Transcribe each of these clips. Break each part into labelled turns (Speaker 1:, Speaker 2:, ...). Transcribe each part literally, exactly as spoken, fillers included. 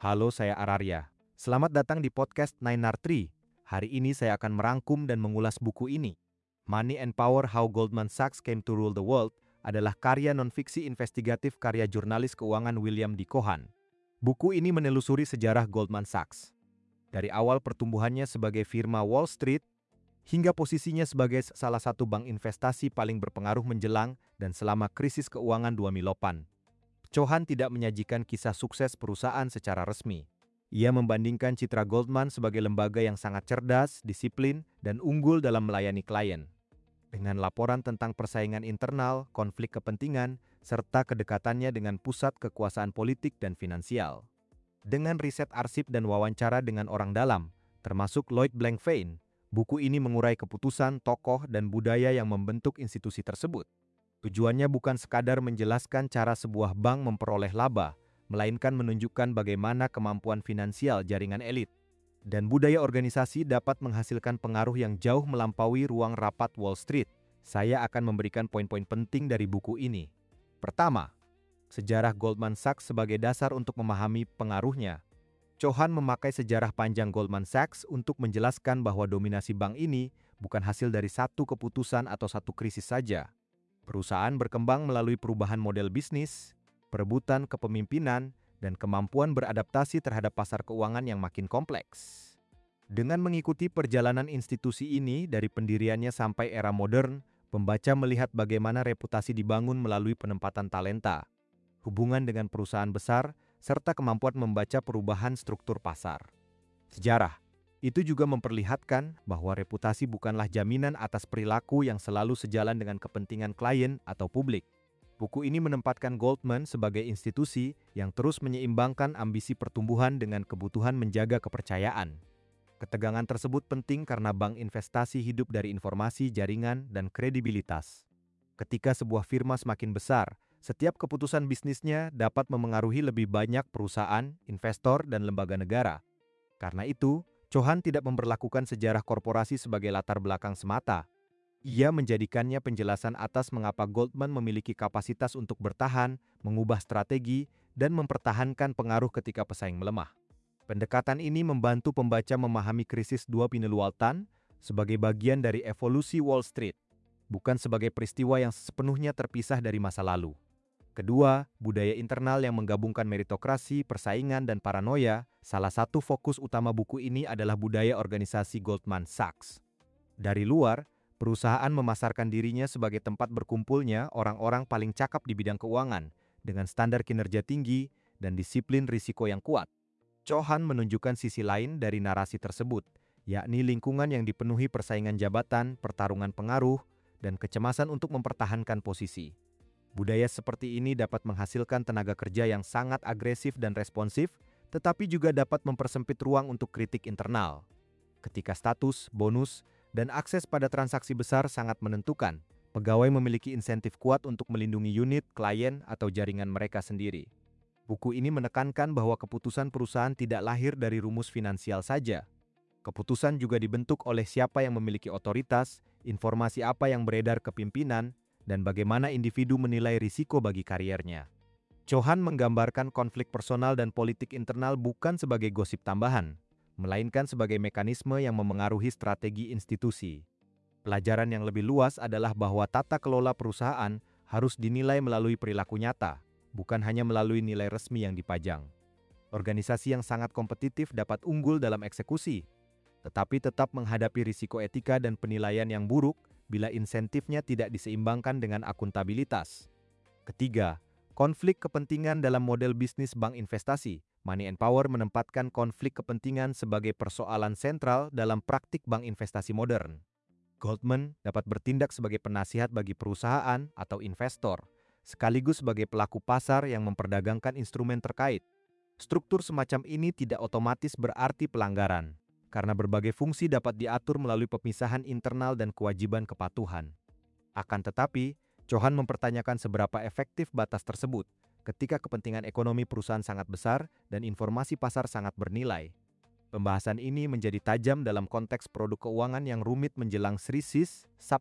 Speaker 1: Halo, saya Ararya. Selamat datang di podcast Nine R Tree. Hari ini saya akan merangkum dan mengulas buku ini. Money and Power: How Goldman Sachs Came to Rule the World adalah karya non-fiksi investigatif karya jurnalis keuangan William D. Cohan. Buku ini menelusuri sejarah Goldman Sachs. Dari awal pertumbuhannya sebagai firma Wall Street, hingga posisinya sebagai salah satu bank investasi paling berpengaruh menjelang dan selama krisis keuangan dua ribu delapan. Cohan tidak menyajikan kisah sukses perusahaan secara resmi. Ia membandingkan citra Goldman sebagai lembaga yang sangat cerdas, disiplin, dan unggul dalam melayani klien. Dengan laporan tentang persaingan internal, konflik kepentingan, serta kedekatannya dengan pusat kekuasaan politik dan finansial. Dengan riset arsip dan wawancara dengan orang dalam, termasuk Lloyd Blankfein, buku ini mengurai keputusan, tokoh, dan budaya yang membentuk institusi tersebut. Tujuannya bukan sekadar menjelaskan cara sebuah bank memperoleh laba, melainkan menunjukkan bagaimana kemampuan finansial jaringan elit dan budaya organisasi dapat menghasilkan pengaruh yang jauh melampaui ruang rapat Wall Street. Saya akan memberikan poin-poin penting dari buku ini. Pertama, sejarah Goldman Sachs sebagai dasar untuk memahami pengaruhnya. Cohan memakai sejarah panjang Goldman Sachs untuk menjelaskan bahwa dominasi bank ini bukan hasil dari satu keputusan atau satu krisis saja. Perusahaan berkembang melalui perubahan model bisnis, perebutan kepemimpinan, dan kemampuan beradaptasi terhadap pasar keuangan yang makin kompleks. Dengan mengikuti perjalanan institusi ini dari pendiriannya sampai era modern, pembaca melihat bagaimana reputasi dibangun melalui penempatan talenta, hubungan dengan perusahaan besar, serta kemampuan membaca perubahan struktur pasar. Sejarah itu juga memperlihatkan bahwa reputasi bukanlah jaminan atas perilaku yang selalu sejalan dengan kepentingan klien atau publik. Buku ini menempatkan Goldman sebagai institusi yang terus menyeimbangkan ambisi pertumbuhan dengan kebutuhan menjaga kepercayaan. Ketegangan tersebut penting karena bank investasi hidup dari informasi, jaringan, dan kredibilitas. Ketika sebuah firma semakin besar, setiap keputusan bisnisnya dapat memengaruhi lebih banyak perusahaan, investor, dan lembaga negara. Karena itu, Cohan tidak memperlakukan sejarah korporasi sebagai latar belakang semata. Ia menjadikannya penjelasan atas mengapa Goldman memiliki kapasitas untuk bertahan, mengubah strategi, dan mempertahankan pengaruh ketika pesaing melemah. Pendekatan ini membantu pembaca memahami krisis dua ribu delapan sebagai bagian dari evolusi Wall Street, bukan sebagai peristiwa yang sepenuhnya terpisah dari masa lalu. Kedua, budaya internal yang menggabungkan meritokrasi, persaingan, dan paranoia. Salah satu fokus utama buku ini adalah budaya organisasi Goldman Sachs. Dari luar, perusahaan memasarkan dirinya sebagai tempat berkumpulnya orang-orang paling cakap di bidang keuangan, dengan standar kinerja tinggi dan disiplin risiko yang kuat. Cohan menunjukkan sisi lain dari narasi tersebut, yakni lingkungan yang dipenuhi persaingan jabatan, pertarungan pengaruh, dan kecemasan untuk mempertahankan posisi. Budaya seperti ini dapat menghasilkan tenaga kerja yang sangat agresif dan responsif, tetapi juga dapat mempersempit ruang untuk kritik internal. Ketika status, bonus, dan akses pada transaksi besar sangat menentukan, pegawai memiliki insentif kuat untuk melindungi unit, klien, atau jaringan mereka sendiri. Buku ini menekankan bahwa keputusan perusahaan tidak lahir dari rumus finansial saja. Keputusan juga dibentuk oleh siapa yang memiliki otoritas, informasi apa yang beredar ke pimpinan, dan bagaimana individu menilai risiko bagi kariernya. Cohan menggambarkan konflik personal dan politik internal bukan sebagai gosip tambahan, melainkan sebagai mekanisme yang memengaruhi strategi institusi. Pelajaran yang lebih luas adalah bahwa tata kelola perusahaan harus dinilai melalui perilaku nyata, bukan hanya melalui nilai resmi yang dipajang. Organisasi yang sangat kompetitif dapat unggul dalam eksekusi, tetapi tetap menghadapi risiko etika dan penilaian yang buruk bila insentifnya tidak diseimbangkan dengan akuntabilitas. Ketiga, konflik kepentingan dalam model bisnis bank investasi. Money and Power menempatkan konflik kepentingan sebagai persoalan sentral dalam praktik bank investasi modern. Goldman dapat bertindak sebagai penasihat bagi perusahaan atau investor, sekaligus sebagai pelaku pasar yang memperdagangkan instrumen terkait. Struktur semacam ini tidak otomatis berarti pelanggaran, karena berbagai fungsi dapat diatur melalui pemisahan internal dan kewajiban kepatuhan. Akan tetapi, Cohan mempertanyakan seberapa efektif batas tersebut ketika kepentingan ekonomi perusahaan sangat besar dan informasi pasar sangat bernilai. Pembahasan ini menjadi tajam dalam konteks produk keuangan yang rumit menjelang krisis sub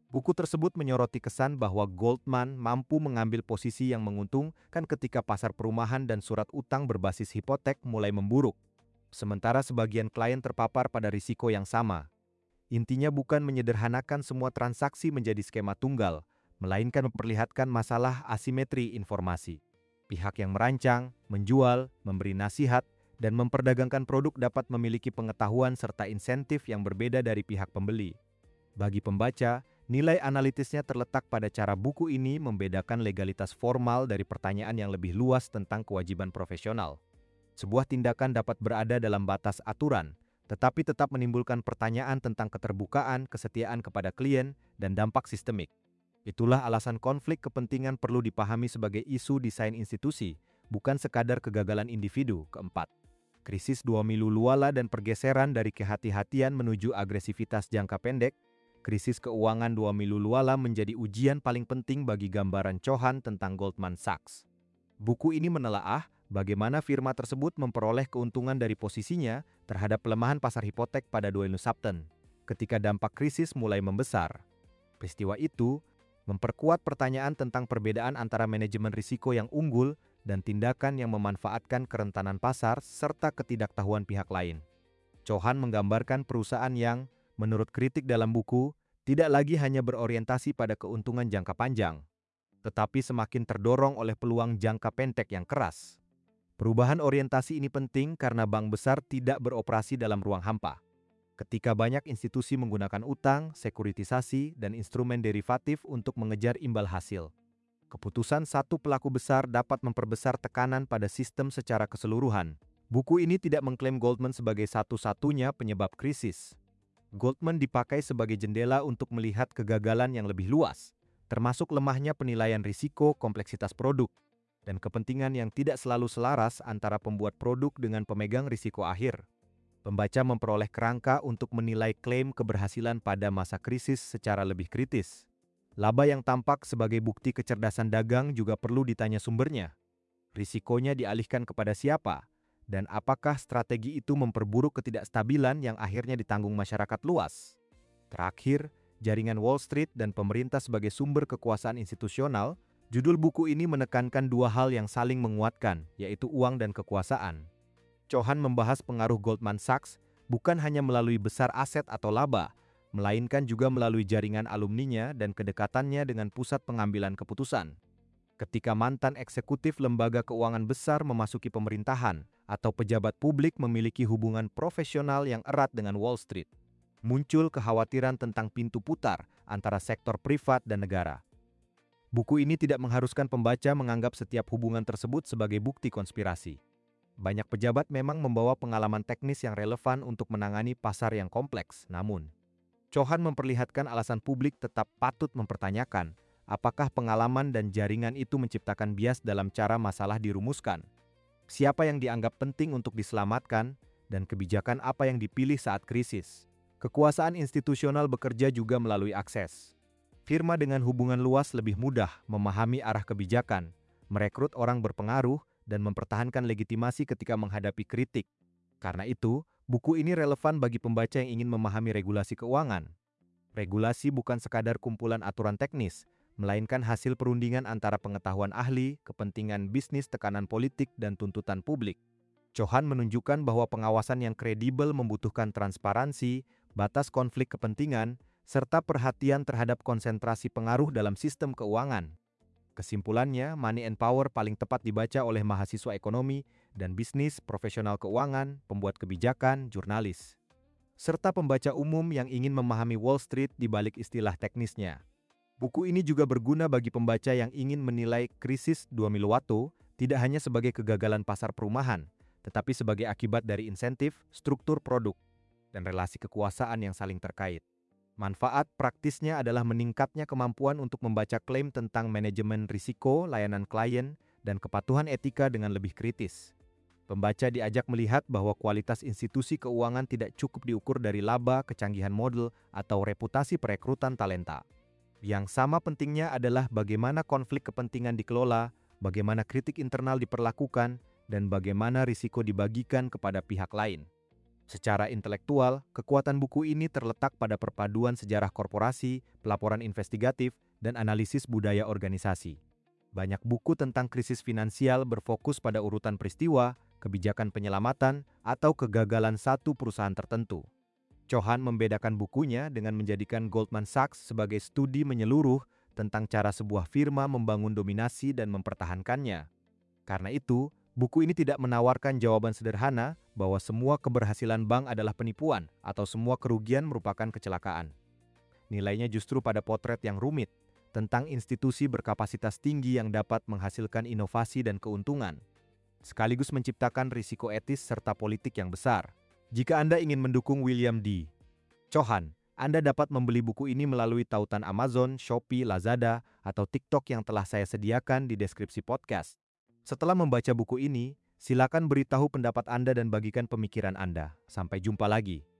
Speaker 1: Buku tersebut menyoroti kesan bahwa Goldman mampu mengambil posisi yang menguntungkan ketika pasar perumahan dan surat utang berbasis hipotek mulai memburuk, sementara sebagian klien terpapar pada risiko yang sama. Intinya bukan menyederhanakan semua transaksi menjadi skema tunggal, melainkan memperlihatkan masalah asimetri informasi. Pihak yang merancang, menjual, memberi nasihat, dan memperdagangkan produk dapat memiliki pengetahuan serta insentif yang berbeda dari pihak pembeli. Bagi pembaca, nilai analitisnya terletak pada cara buku ini membedakan legalitas formal dari pertanyaan yang lebih luas tentang kewajiban profesional. Sebuah tindakan dapat berada dalam batas aturan, tetapi tetap menimbulkan pertanyaan tentang keterbukaan, kesetiaan kepada klien, dan dampak sistemik. Itulah alasan konflik kepentingan perlu dipahami sebagai isu desain institusi, bukan sekadar kegagalan individu. Keempat, krisis dua milu luala dan pergeseran dari kehati-hatian menuju agresivitas jangka pendek. Krisis keuangan dua milu luala menjadi ujian paling penting bagi gambaran Cohan tentang Goldman Sachs. Buku ini menelaah bagaimana firma tersebut memperoleh keuntungan dari posisinya terhadap pelemahan pasar hipotek pada dua ribu sepuluh, ketika dampak krisis mulai membesar. Peristiwa itu memperkuat pertanyaan tentang perbedaan antara manajemen risiko yang unggul dan tindakan yang memanfaatkan kerentanan pasar serta ketidaktahuan pihak lain. Cohan menggambarkan perusahaan yang, menurut kritik dalam buku, tidak lagi hanya berorientasi pada keuntungan jangka panjang, tetapi semakin terdorong oleh peluang jangka pendek yang keras. Perubahan orientasi ini penting karena bank besar tidak beroperasi dalam ruang hampa. Ketika banyak institusi menggunakan utang, sekuritisasi, dan instrumen derivatif untuk mengejar imbal hasil, keputusan satu pelaku besar dapat memperbesar tekanan pada sistem secara keseluruhan. Buku ini tidak mengklaim Goldman sebagai satu-satunya penyebab krisis. Goldman dipakai sebagai jendela untuk melihat kegagalan yang lebih luas, termasuk lemahnya penilaian risiko, kompleksitas produk, dan kepentingan yang tidak selalu selaras antara pembuat produk dengan pemegang risiko akhir. Pembaca memperoleh kerangka untuk menilai klaim keberhasilan pada masa krisis secara lebih kritis. Laba yang tampak sebagai bukti kecerdasan dagang juga perlu ditanya sumbernya. Risikonya dialihkan kepada siapa? Dan apakah strategi itu memperburuk ketidakstabilan yang akhirnya ditanggung masyarakat luas? Terakhir, jaringan Wall Street dan pemerintah sebagai sumber kekuasaan institusional, judul buku ini menekankan dua hal yang saling menguatkan, yaitu uang dan kekuasaan. Cohan membahas pengaruh Goldman Sachs bukan hanya melalui besar aset atau laba, melainkan juga melalui jaringan alumninya dan kedekatannya dengan pusat pengambilan keputusan. Ketika mantan eksekutif lembaga keuangan besar memasuki pemerintahan atau pejabat publik memiliki hubungan profesional yang erat dengan Wall Street, muncul kekhawatiran tentang pintu putar antara sektor privat dan negara. Buku ini tidak mengharuskan pembaca menganggap setiap hubungan tersebut sebagai bukti konspirasi. Banyak pejabat memang membawa pengalaman teknis yang relevan untuk menangani pasar yang kompleks, namun Cohan memperlihatkan alasan publik tetap patut mempertanyakan apakah pengalaman dan jaringan itu menciptakan bias dalam cara masalah dirumuskan? Siapa yang dianggap penting untuk diselamatkan, dan kebijakan apa yang dipilih saat krisis? Kekuasaan institusional bekerja juga melalui akses. Firma dengan hubungan luas lebih mudah memahami arah kebijakan, merekrut orang berpengaruh, dan mempertahankan legitimasi ketika menghadapi kritik. Karena itu, buku ini relevan bagi pembaca yang ingin memahami regulasi keuangan. Regulasi bukan sekadar kumpulan aturan teknis, melainkan hasil perundingan antara pengetahuan ahli, kepentingan bisnis, tekanan politik, dan tuntutan publik. Cohan menunjukkan bahwa pengawasan yang kredibel membutuhkan transparansi, batas konflik kepentingan, serta perhatian terhadap konsentrasi pengaruh dalam sistem keuangan. Kesimpulannya, Money and Power paling tepat dibaca oleh mahasiswa ekonomi dan bisnis, profesional keuangan, pembuat kebijakan, jurnalis, serta pembaca umum yang ingin memahami Wall Street di balik istilah teknisnya. Buku ini juga berguna bagi pembaca yang ingin menilai krisis dua milu waktu tidak hanya sebagai kegagalan pasar perumahan, tetapi sebagai akibat dari insentif, struktur produk, dan relasi kekuasaan yang saling terkait. Manfaat praktisnya adalah meningkatnya kemampuan untuk membaca klaim tentang manajemen risiko, layanan klien, dan kepatuhan etika dengan lebih kritis. Pembaca diajak melihat bahwa kualitas institusi keuangan tidak cukup diukur dari laba, kecanggihan model, atau reputasi perekrutan talenta. Yang sama pentingnya adalah bagaimana konflik kepentingan dikelola, bagaimana kritik internal diperlakukan, dan bagaimana risiko dibagikan kepada pihak lain. Secara intelektual, kekuatan buku ini terletak pada perpaduan sejarah korporasi, pelaporan investigatif, dan analisis budaya organisasi. Banyak buku tentang krisis finansial berfokus pada urutan peristiwa, kebijakan penyelamatan, atau kegagalan satu perusahaan tertentu. Chauhan membedakan bukunya dengan menjadikan Goldman Sachs sebagai studi menyeluruh tentang cara sebuah firma membangun dominasi dan mempertahankannya. Karena itu, buku ini tidak menawarkan jawaban sederhana bahwa semua keberhasilan bank adalah penipuan atau semua kerugian merupakan kecelakaan. Nilainya justru pada potret yang rumit, tentang institusi berkapasitas tinggi yang dapat menghasilkan inovasi dan keuntungan, sekaligus menciptakan risiko etis serta politik yang besar. Jika Anda ingin mendukung William D. Chauhan, Anda dapat membeli buku ini melalui tautan Amazon, Shopee, Lazada, atau TikTok yang telah saya sediakan di deskripsi podcast. Setelah membaca buku ini, silakan beritahu pendapat Anda dan bagikan pemikiran Anda. Sampai jumpa lagi.